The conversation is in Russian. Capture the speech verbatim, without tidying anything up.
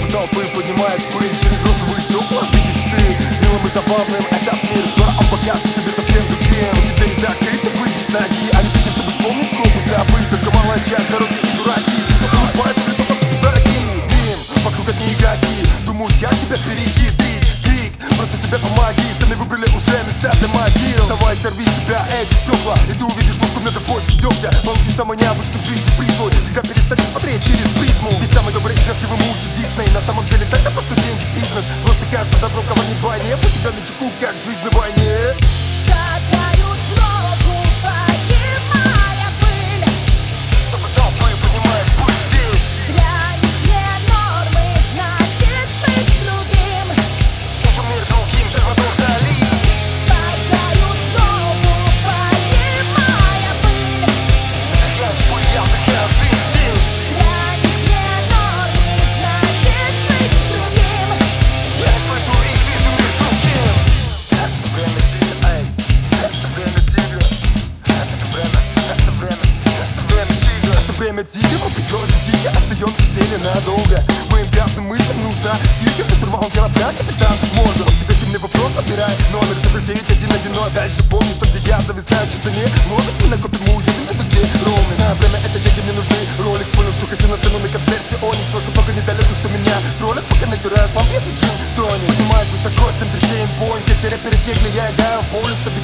толпы поднимает пыль через розовые стекла. Видишь ты, милым и забавным этот мир скоро он покажет тебе совсем другим. Но теперь закрыты, выйди с ноги, а не видишь, чтобы вспомнить, чтобы забыть. Только малая часть дороги и дураки, те, кто улыбается, лицо по сути враги. Блин, вокруг одни игроки, думают, как тебя перехитрить. Крик, просто тебе помоги, сами выбрали уже места для могил. Давай сорви с себя эти стекла, и ты увидишь лодку на бочке дегтя. Получишь самый необычный в жизни призу, когда перестанешь смотреть через призму. Ведь самый добрый и красивый мультик Дисней на самом деле тогда просто деньги, бизнес. Просто кажется добро, кого не вдвойне, по себя на чеку, как жизнь на войне. Шагают в ногу, поднимая пыль, чтобы толпы поднимает пыль здесь. для них не нормы, значит быть другим. Тоже мир другим, Сальвадор Дали. Шагают в ногу, поднимая пыль, Я ж пыль, такая ты здесь. для них не нормы, значит быть другим. Я не слышу и вижу мир другим. Это время тигра, эй. Это время тигра. Это время, это время, это время тигра. Это время тигра, он приходит дико, остается в теле надолго. Моим грязным мыслям нужна стилька, ты штурвалом корабля, капитан Морган. Он тебе длинный вопрос набирай, номер цифры девять один один. А дальше помни, что где я зависаю в чистыне. Лодок мы накопим, мы уедем на где ровно. Знаю, время это деньги мне нужны. Ролик понял, что хочу на сцену на концерте Оникс. Только пока недалеко, что меня троллят, пока натираешь вампир и джин тоник. Поднимаюсь высоко, с Андерсеем Боинг. Я теря перед кеглей, я играю в боулинг,